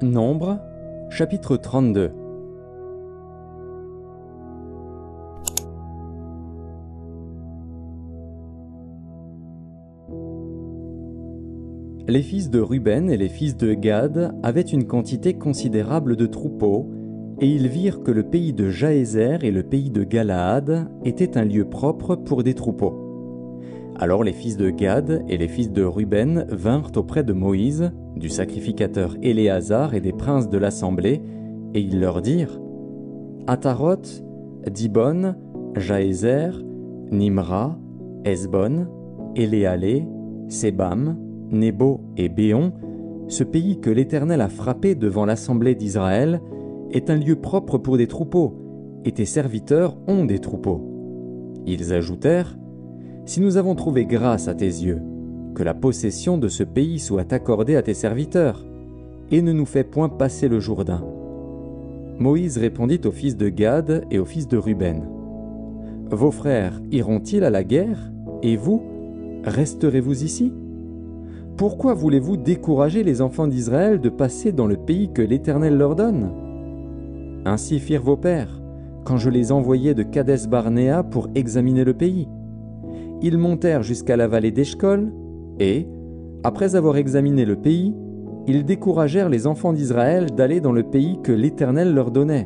Nombre, chapitre 32. Les fils de Ruben et les fils de Gad avaient une quantité considérable de troupeaux, et ils virent que le pays de Jaézer et le pays de Galaad étaient un lieu propre pour des troupeaux. Alors les fils de Gad et les fils de Ruben vinrent auprès de Moïse, du sacrificateur Éléazar et des princes de l'assemblée, et ils leur dirent : Ataroth, Dibon, Jaézer, Nimra, Hesbon, Éléalé, Sébam, Nebo et Béon, ce pays que l'Éternel a frappé devant l'assemblée d'Israël, est un lieu propre pour des troupeaux, et tes serviteurs ont des troupeaux. Ils ajoutèrent : Si nous avons trouvé grâce à tes yeux, que la possession de ce pays soit accordée à tes serviteurs, et ne nous fais point passer le Jourdain. Moïse répondit aux fils de Gad et aux fils de Ruben : Vos frères iront-ils à la guerre, et vous, resterez-vous ici ? Pourquoi voulez-vous décourager les enfants d'Israël de passer dans le pays que l'Éternel leur donne ? Ainsi firent vos pères, quand je les envoyais de Kadès-Barnéa pour examiner le pays. Ils montèrent jusqu'à la vallée d'Eshcol, et, après avoir examiné le pays, ils découragèrent les enfants d'Israël d'aller dans le pays que l'Éternel leur donnait.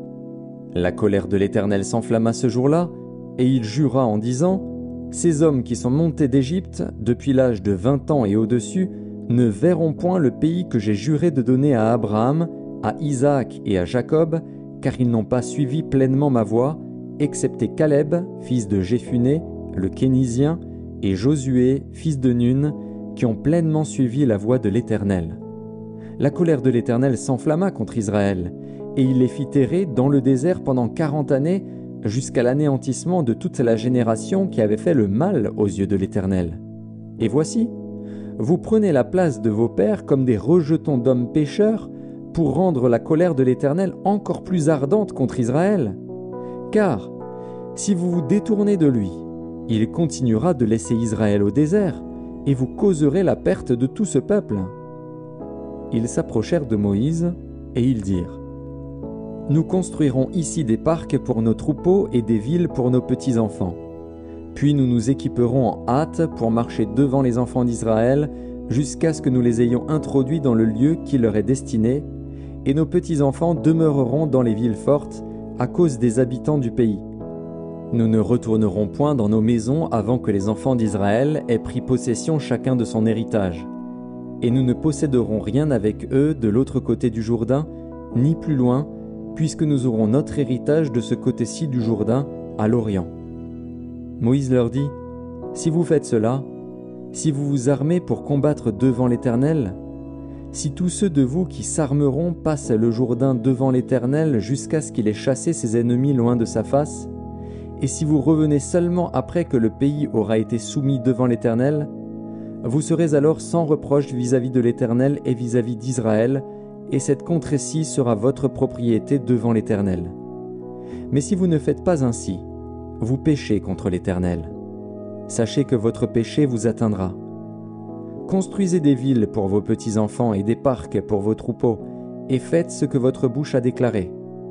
La colère de l'Éternel s'enflamma ce jour-là, et il jura en disant : Ces hommes qui sont montés d'Égypte depuis l'âge de 20 ans et au-dessus ne verront point le pays que j'ai juré de donner à Abraham, à Isaac et à Jacob, car ils n'ont pas suivi pleinement ma voie, excepté Caleb, fils de Jéphuné, le Kénizien, et Josué, fils de Nun, qui ont pleinement suivi la voie de l'Éternel. La colère de l'Éternel s'enflamma contre Israël, et il les fit errer dans le désert pendant 40 années, jusqu'à l'anéantissement de toute la génération qui avait fait le mal aux yeux de l'Éternel. Et voici, vous prenez la place de vos pères comme des rejetons d'hommes pécheurs pour rendre la colère de l'Éternel encore plus ardente contre Israël. Car, si vous vous détournez de lui, il continuera de laisser Israël au désert, et vous causerez la perte de tout ce peuple. Ils s'approchèrent de Moïse, et ils dirent : Nous construirons ici des parcs pour nos troupeaux et des villes pour nos petits-enfants. Puis nous nous équiperons en hâte pour marcher devant les enfants d'Israël, jusqu'à ce que nous les ayons introduits dans le lieu qui leur est destiné, et nos petits-enfants demeureront dans les villes fortes, à cause des habitants du pays. Nous ne retournerons point dans nos maisons avant que les enfants d'Israël aient pris possession chacun de son héritage. Et nous ne posséderons rien avec eux de l'autre côté du Jourdain, ni plus loin, puisque nous aurons notre héritage de ce côté-ci du Jourdain, à l'Orient. Moïse leur dit : Si vous faites cela, si vous vous armez pour combattre devant l'Éternel, si tous ceux de vous qui s'armeront passent le Jourdain devant l'Éternel jusqu'à ce qu'il ait chassé ses ennemis loin de sa face, et si vous revenez seulement après que le pays aura été soumis devant l'Éternel, vous serez alors sans reproche vis-à-vis de l'Éternel et vis-à-vis d'Israël, et cette contrée-ci sera votre propriété devant l'Éternel. Mais si vous ne faites pas ainsi, vous péchez contre l'Éternel. Sachez que votre péché vous atteindra. Construisez des villes pour vos petits-enfants et des parcs pour vos troupeaux, et faites ce que votre bouche a déclaré.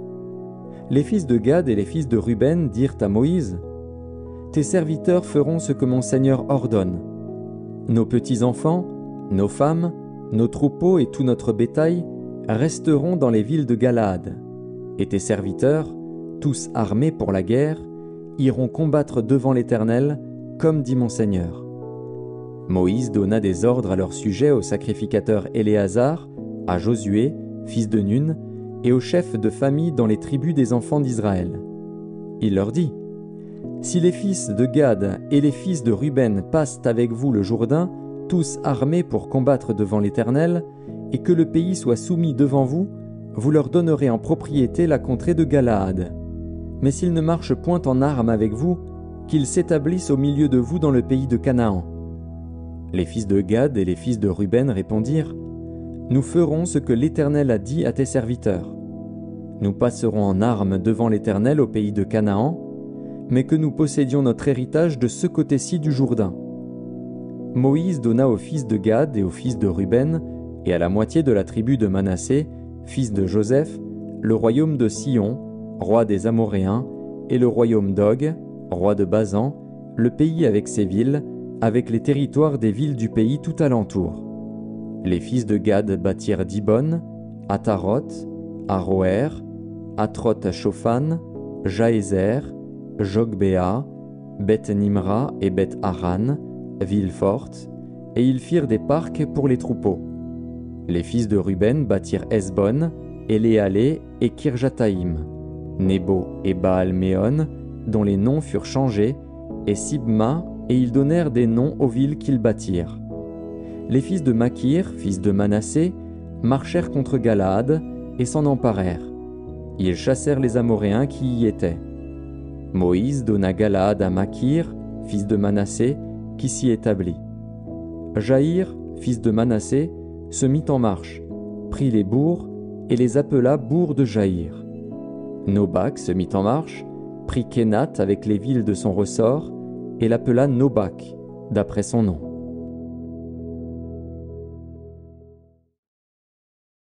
Les fils de Gad et les fils de Ruben dirent à Moïse : Tes serviteurs feront ce que mon Seigneur ordonne. Nos petits-enfants, nos femmes, nos troupeaux et tout notre bétail resteront dans les villes de Galaad. Et tes serviteurs, tous armés pour la guerre, iront combattre devant l'Éternel, comme dit mon Seigneur. Moïse donna des ordres à leur sujet au sacrificateur Éléazar, à Josué, fils de Nun, et aux chefs de famille dans les tribus des enfants d'Israël. Il leur dit : Si les fils de Gad et les fils de Ruben passent avec vous le Jourdain, tous armés pour combattre devant l'Éternel, et que le pays soit soumis devant vous, vous leur donnerez en propriété la contrée de Galaad. Mais s'ils ne marchent point en armes avec vous, qu'ils s'établissent au milieu de vous dans le pays de Canaan. Les fils de Gad et les fils de Ruben répondirent : Nous ferons ce que l'Éternel a dit à tes serviteurs. Nous passerons en armes devant l'Éternel au pays de Canaan, mais que nous possédions notre héritage de ce côté-ci du Jourdain. Moïse donna aux fils de Gad et aux fils de Ruben et à la moitié de la tribu de Manassé, fils de Joseph, le royaume de Sion, roi des Amoréens, et le royaume d'Og, roi de Basan, le pays avec ses villes, avec les territoires des villes du pays tout alentour. Les fils de Gad bâtirent Dibon, Ataroth, Aroer, Atroth-Shophan, Jaézer, Jogbéa, Beth-Nimra et Beth-Haran, villes fortes, et ils firent des parcs pour les troupeaux. Les fils de Ruben bâtirent Hesbon, Éléalé et Kirjataïm, Nebo et Baal-Méon, dont les noms furent changés, et Sibma, et ils donnèrent des noms aux villes qu'ils bâtirent. Les fils de Makir, fils de Manassé, marchèrent contre Galaad et s'en emparèrent. Ils chassèrent les Amoréens qui y étaient. Moïse donna Galaad à Makir, fils de Manassé, qui s'y établit. Jaïr, fils de Manassé, se mit en marche, prit les bourgs et les appela bourgs de Jaïr. Nobak se mit en marche, prit Kénath avec les villes de son ressort et l'appela Nobak, d'après son nom.